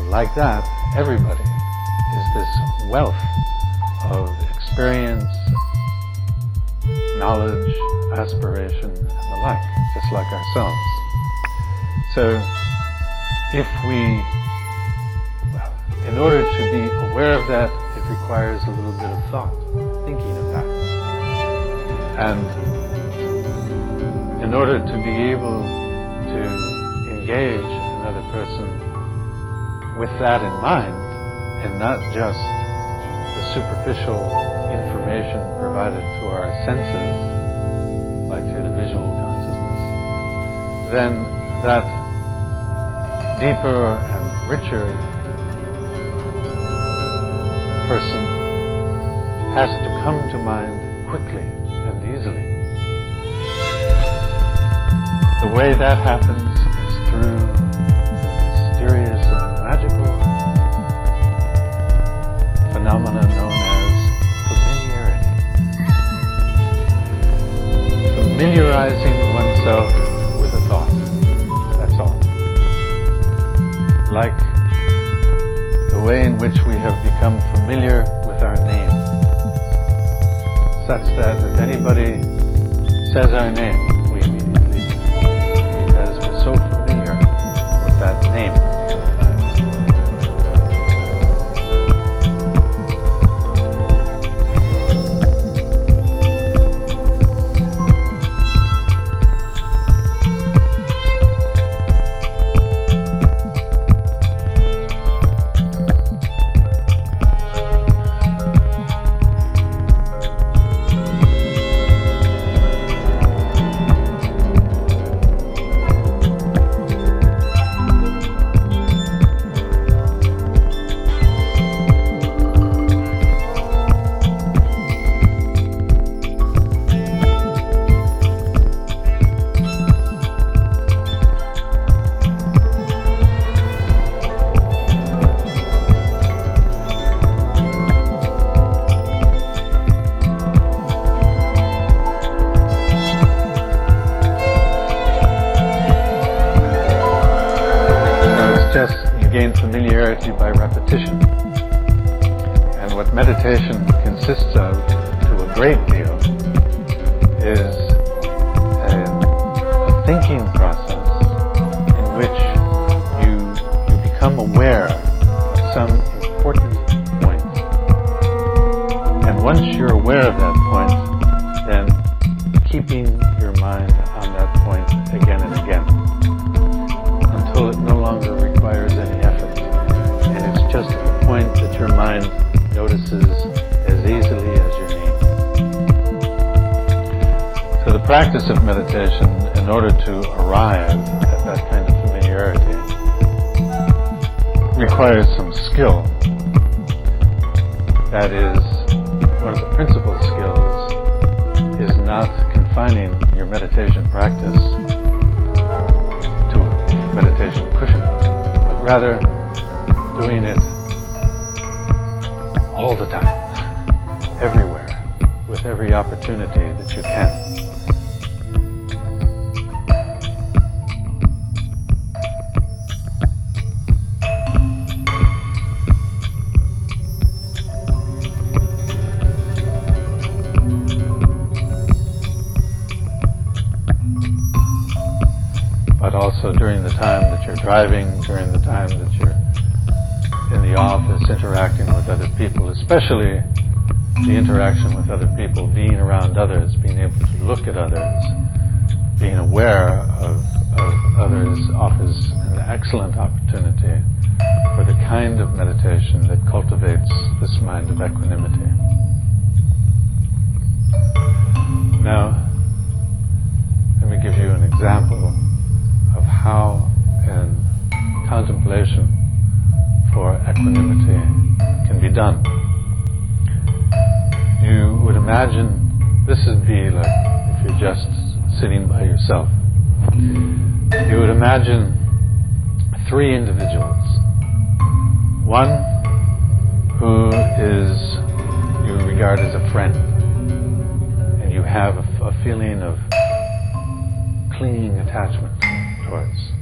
like that, everybody is this wealth of experience, knowledge, aspiration, and the like, just like ourselves. So, in order to be aware of that, it requires a little bit of thought, thinking of that. And in order to be able to engage another person with that in mind, and not just the superficial information provided to our senses, like through the visual consciousness, then that deeper and richer person has to come to mind quickly and easily. The way that happens is through the mysterious and magical phenomena known as familiarity. Familiarizing oneself with a thought. That's all. Like the way in which we have become familiar with our name, such that if anybody says our name, we immediately know, because we're so familiar with that name. You gain familiarity by repetition. And what meditation consists of, to a great deal, is a thinking process in which you become aware of some important point. And once you're aware of that point, then keeping your mind on that point again and again, until it no longer requires any effort, and it's just the point that your mind notices as easily as your name. So the practice of meditation, in order to arrive at that kind of familiarity, requires some skill. That is, one of the principal skills is not confining your meditation practice to a meditation cushion, but rather doing it all the time, everywhere, with every opportunity that you can. But also during the time that you're driving, during the time that you're in the office interacting with other people, especially the interaction with other people, being around others, being able to look at others, being aware of others offers an excellent opportunity for the kind of meditation that cultivates this mind of equanimity. Now, let me give you an example of how contemplation for equanimity can be done. You would imagine, this would be like if you're just sitting by yourself. You would imagine three individuals. One who you regard as a friend, and you have a feeling of clinging attachment towards.